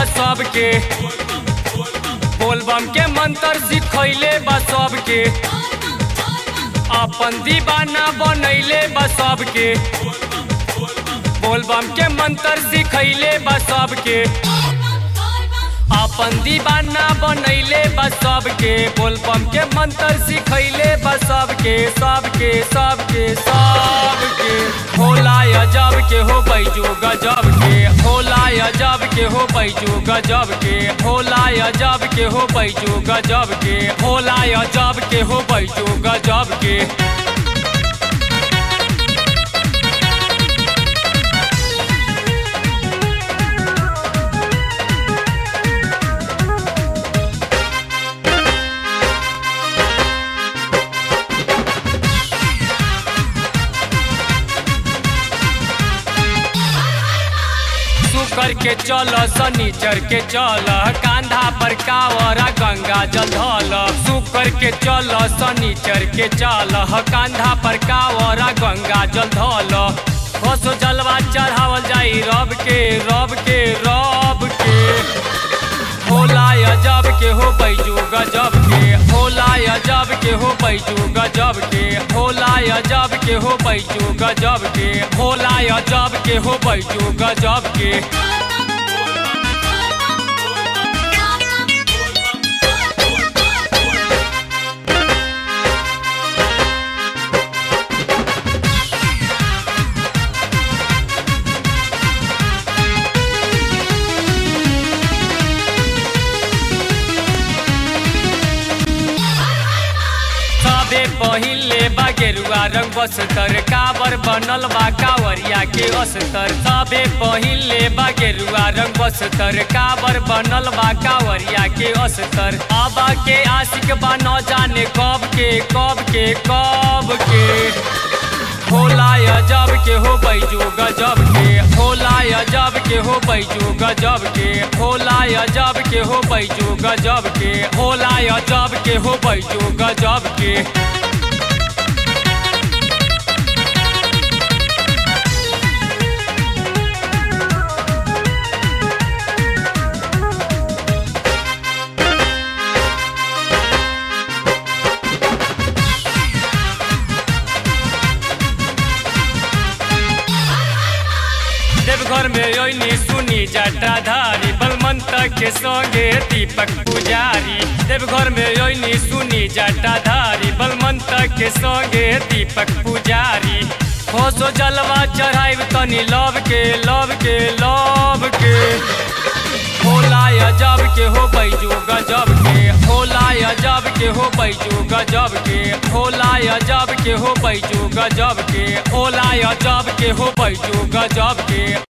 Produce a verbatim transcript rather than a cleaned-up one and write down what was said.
बा सबके, बोलबम के मंत्र सिखैले बा सबके, अपन दीवाना बनैले बा सबके, बोलबम के मंत्र सिखैले बा सबके, अपन दीवाना बनैले बा सबके, बोलबम के मंत्र सिखैले बा सबके सबके सबके सबके। भोला अजब के हो बैजू गजब के, भोला अजब के हो बैजू गजब के, भोला अजब के हो बैजू गजब के, भोला अजब के हो बैजू गजब के। करके चल शनिचर के चल, कांधा पर कावरा गंगा जल धल। शुक्र के चल शनिचर के चल, कांधा पर कावरा गंगा जल धल। बसो जलवा चढ़ावल जाई रब के रब के रब के। भोला अजब के हो बैजू गजब के, भोला अजब के हो बैजू गजब के, भोला अजब के हो बैजू गजब के, भोला अजब के हो बैजू गजब के। पहिले बा गेरुआ रंग बस्तर, कावर बनल बा कावरिया के अस्तर। सबे पहिले बा गेरुआ रंग बस्तर, कावर बनल बा कावरिया के अस्तर। बाबा के आशिक बा न जाने कब के कब के कब के। भोला अजब के हो बैजू गजब के, भोला अजब के हो बैजू गजब के, भोला अजब के हो बैजू गजब के, भोला अजब के हो बैजू गजब के। देवघर में योनी सुनी जटाधारी, बलवंत के संगे दीपक पुजारी। देवघर में योनी सुनी जटाधारी, बलवंत के संगे दीपक पुजारी। होसो जलवा चढ़ाइब तनी लव के लव के लव के। भोला अजब के हो बैजू गजब के, भोला अजब के हो बैजू गजब के, भोला अजब के हो बैजू गजब के, भोला अजब के हो बैजू गजब के।